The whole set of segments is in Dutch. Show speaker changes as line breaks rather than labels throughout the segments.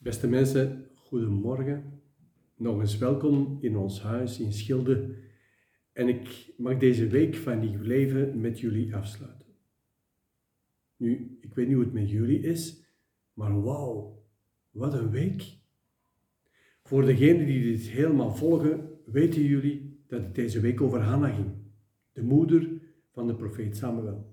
Beste mensen, goedemorgen. Nog eens welkom in ons huis in Schilde. En ik mag deze week van Nieuw Leven met jullie afsluiten. Nu, ik weet niet hoe het met jullie is, maar wauw, wat een week. Voor degenen die dit helemaal volgen, weten jullie dat het deze week over Hanna ging, de moeder van de profeet Samuel.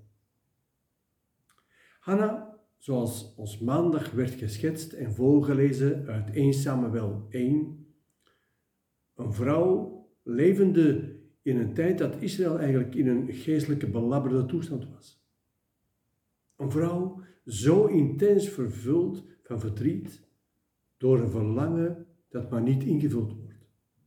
Hanna, zoals ons maandag werd geschetst en voorgelezen uit 1 Samuel 1, een vrouw levende in een tijd dat Israël eigenlijk in een geestelijke belabberde toestand was. Een vrouw zo intens vervuld van verdriet door een verlangen dat maar niet ingevuld wordt.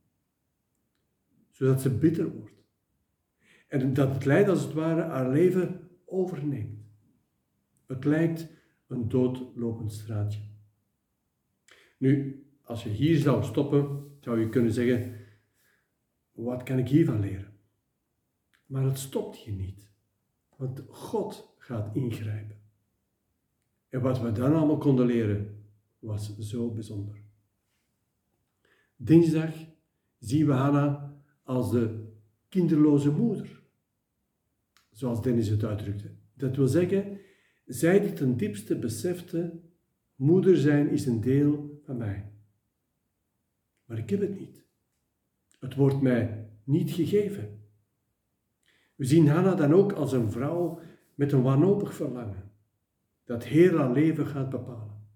Zodat ze bitter wordt. En dat het lijdt als het ware haar leven overneemt. Het lijkt een doodlopend straatje. Nu, als je hier zou stoppen, zou je kunnen zeggen, wat kan ik hiervan leren? Maar het stopt hier niet, want God gaat ingrijpen. En wat we dan allemaal konden leren, was zo bijzonder. Dinsdag zien we Hanna als de kinderloze moeder, zoals Dennis het uitdrukte. Dat wil zeggen, zij die ten diepste besefte, moeder zijn is een deel van mij. Maar ik heb het niet. Het wordt mij niet gegeven. We zien Hanna dan ook als een vrouw met een wanhopig verlangen, dat heel haar leven gaat bepalen.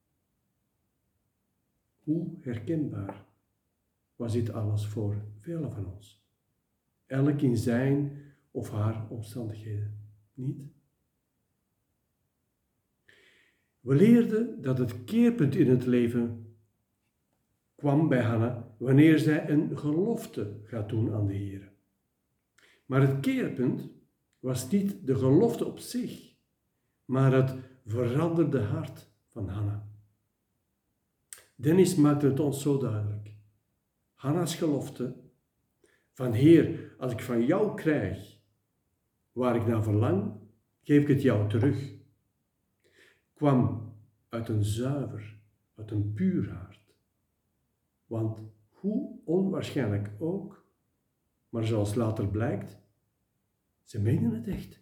Hoe herkenbaar was dit alles voor velen van ons? Elk in zijn of haar omstandigheden, niet? We leerden dat het keerpunt in het leven kwam bij Hanna wanneer zij een gelofte gaat doen aan de Heer. Maar het keerpunt was niet de gelofte op zich, maar het veranderde hart van Hanna. Dennis maakte het ons zo duidelijk. Hanna's gelofte van Heer, als ik van jou krijg waar ik naar verlang, geef ik het jou terug, kwam uit een zuiver, uit een puur hart. Want hoe onwaarschijnlijk ook, maar zoals later blijkt, ze meenden het echt.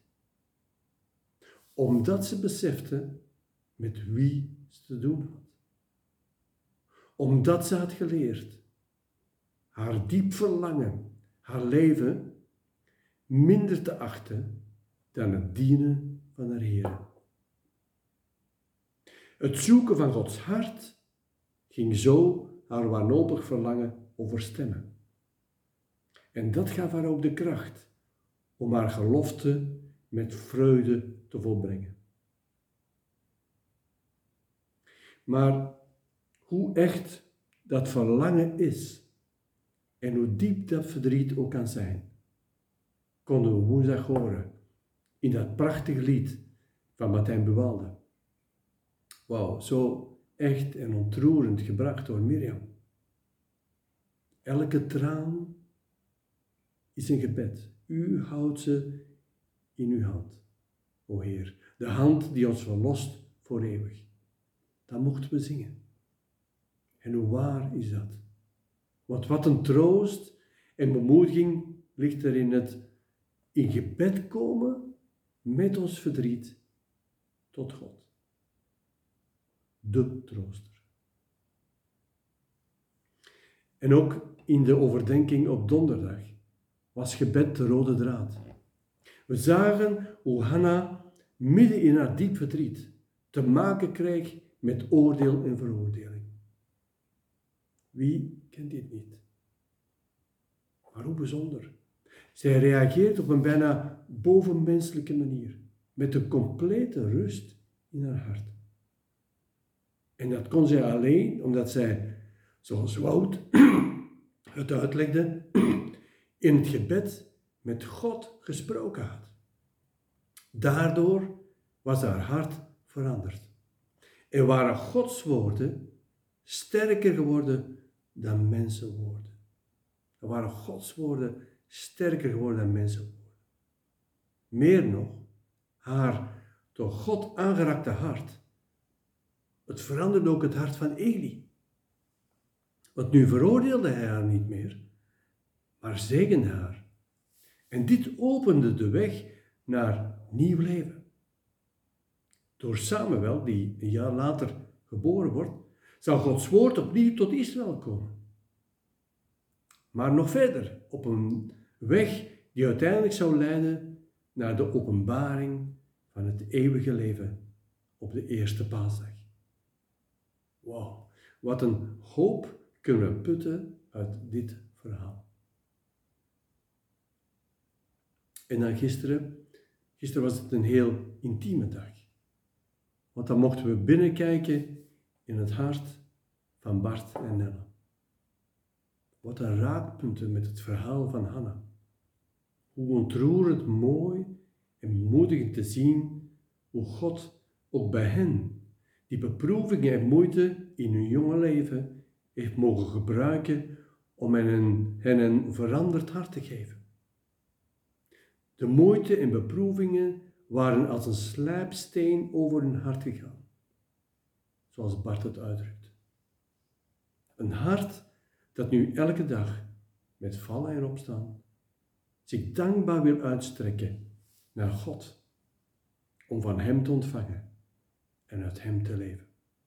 Omdat ze beseften met wie ze te doen had. Omdat ze had geleerd haar diep verlangen, haar leven, minder te achten dan het dienen van haar Heer. Het zoeken van Gods hart ging zo haar wanhopig verlangen overstemmen. En dat gaf haar ook de kracht om haar gelofte met vreugde te volbrengen. Maar hoe echt dat verlangen is en hoe diep dat verdriet ook kan zijn, konden we woensdag horen in dat prachtige lied van Martijn Buwalde. Wauw, zo echt en ontroerend gebracht door Mirjam. Elke traan is een gebed. U houdt ze in uw hand, o Heer. De hand die ons verlost voor eeuwig. Dat mochten we zingen. En hoe waar is dat? Want wat een troost en bemoediging ligt er in het in gebed komen met ons verdriet tot God. De trooster. En ook in de overdenking op donderdag was gebed de rode draad. We zagen hoe Hanna midden in haar diep verdriet te maken kreeg met oordeel en veroordeling. Wie kent dit niet? Maar hoe bijzonder. Zij reageert op een bijna bovenmenselijke manier, met een complete rust in haar hart. En dat kon zij alleen omdat zij, zoals Wout het uitlegde, in het gebed met God gesproken had. Daardoor was haar hart veranderd. En waren Gods woorden sterker geworden dan mensenwoorden. Er waren Gods woorden sterker geworden dan mensenwoorden. Meer nog, haar door God aangeraakte hart, Het veranderde ook het hart van Eli. Want nu veroordeelde hij haar niet meer, maar zegende haar. En dit opende de weg naar nieuw leven. Door Samuel, die een jaar later geboren wordt, zal Gods woord opnieuw tot Israël komen. Maar nog verder, op een weg die uiteindelijk zou leiden naar de openbaring van het eeuwige leven op de eerste paasdag. Wauw, wat een hoop kunnen we putten uit dit verhaal. En dan gisteren was het een heel intieme dag. Want dan mochten we binnenkijken in het hart van Bart en Nelle. Wat een raakpunten met het verhaal van Hanna. Hoe ontroerend mooi en moedigend te zien hoe God ook bij hen die beproevingen en moeite in hun jonge leven heeft mogen gebruiken om hen een veranderd hart te geven. De moeite en beproevingen waren als een slijpsteen over hun hart gegaan, zoals Bart het uitdrukt. Een hart dat nu elke dag, met vallen en opstaan, zich dankbaar wil uitstrekken naar God, om van Hem te ontvangen en uit Hem te leven.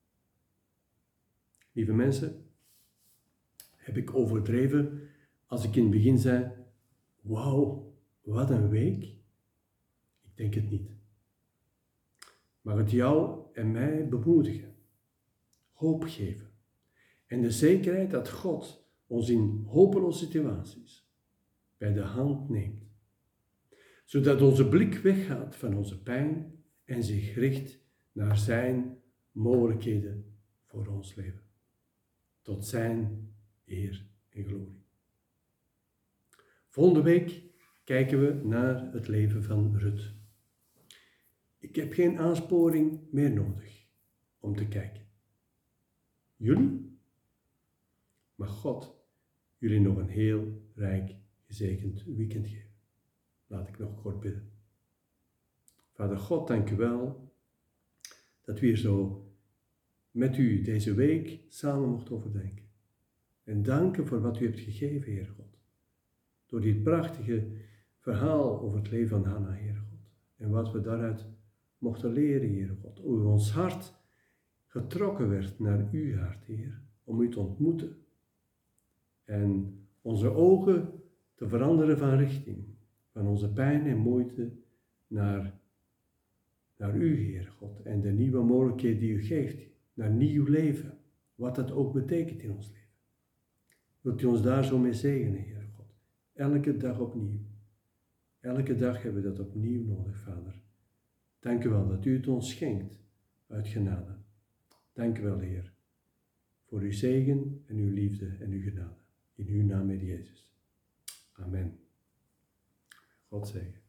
Lieve mensen, heb ik overdreven als ik in het begin zei, wauw, wat een week? Ik denk het niet. Maar het jou en mij bemoedigen, hoop geven en de zekerheid dat God ons in hopeloze situaties bij de hand neemt, zodat onze blik weggaat van onze pijn en zich richt naar zijn mogelijkheden voor ons leven. Tot zijn eer en glorie. Volgende week kijken we naar het leven van Rut. Ik heb geen aansporing meer nodig om te kijken. Jullie? Mag God jullie nog een heel rijk gezegend weekend geven. Laat ik nog kort bidden. Vader God, dank u wel dat we hier zo met u deze week samen mochten overdenken. En danken voor wat u hebt gegeven, Heer God. Door dit prachtige verhaal over het leven van Hanna, Heer God. En wat we daaruit mochten leren, Heer God. Hoe ons hart getrokken werd naar uw hart, Heer. Om u te ontmoeten. En onze ogen te veranderen van richting. Van onze pijn en moeite naar u, Heer God. En de nieuwe mogelijkheid die u geeft. Naar nieuw leven. Wat dat ook betekent in ons leven. Wilt u ons daar zo mee zegenen, Heer God. Elke dag opnieuw. Elke dag hebben we dat opnieuw nodig, Vader. Dank u wel dat u het ons schenkt uit genade. Dank u wel, Heer, voor uw zegen en uw liefde en uw genade. In uw naam, Heer Jezus. Amen. God zegen.